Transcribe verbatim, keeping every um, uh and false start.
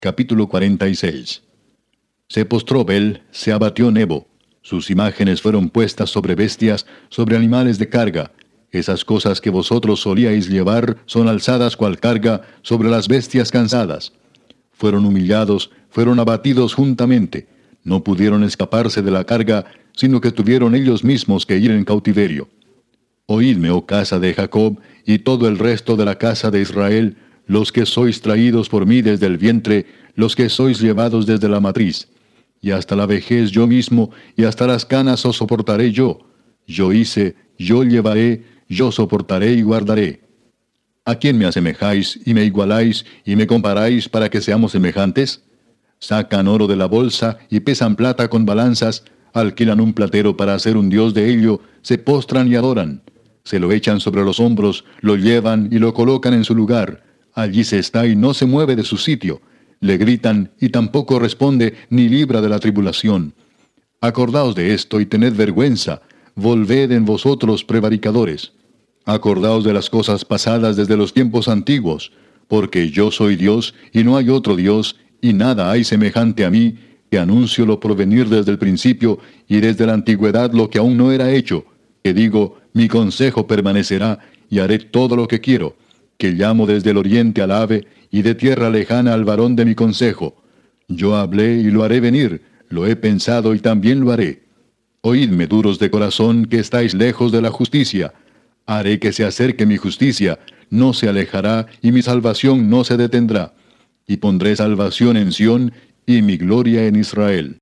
Capítulo cuarenta y seis. Se postró Bel, se abatió Nebo. Sus imágenes fueron puestas sobre bestias, sobre animales de carga. Esas cosas que vosotros solíais llevar son alzadas cual carga sobre las bestias cansadas. Fueron humillados, fueron abatidos juntamente. No pudieron escaparse de la carga, sino que tuvieron ellos mismos que ir en cautiverio. Oídme, oh casa de Jacob, y todo el resto de la casa de Israel, los que sois traídos por mí desde el vientre, los que sois llevados desde la matriz. Y hasta la vejez yo mismo, y hasta las canas os soportaré yo. Yo hice, yo llevaré, yo soportaré y guardaré. ¿A quién me asemejáis, y me igualáis, y me comparáis para que seamos semejantes? Sacan oro de la bolsa, y pesan plata con balanzas, alquilan un platero para hacer un dios de ello, se postran y adoran. Se lo echan sobre los hombros, lo llevan y lo colocan en su lugar. Allí se está y no se mueve de su sitio. Le gritan y tampoco responde ni libra de la tribulación. Acordaos de esto y tened vergüenza. Volved en vosotros prevaricadores. Acordaos de las cosas pasadas desde los tiempos antiguos, porque yo soy Dios y no hay otro Dios, y nada hay semejante a mí, que anuncio lo provenir desde el principio y desde la antigüedad lo que aún no era hecho, que digo, mi consejo permanecerá y haré todo lo que quiero, que llamo desde el oriente al ave y de tierra lejana al varón de mi consejo. Yo hablé y lo haré venir, lo he pensado y también lo haré. Oídme, duros de corazón, que estáis lejos de la justicia. Haré que se acerque mi justicia, no se alejará, y mi salvación no se detendrá. Y pondré salvación en Sión, y mi gloria en Israel.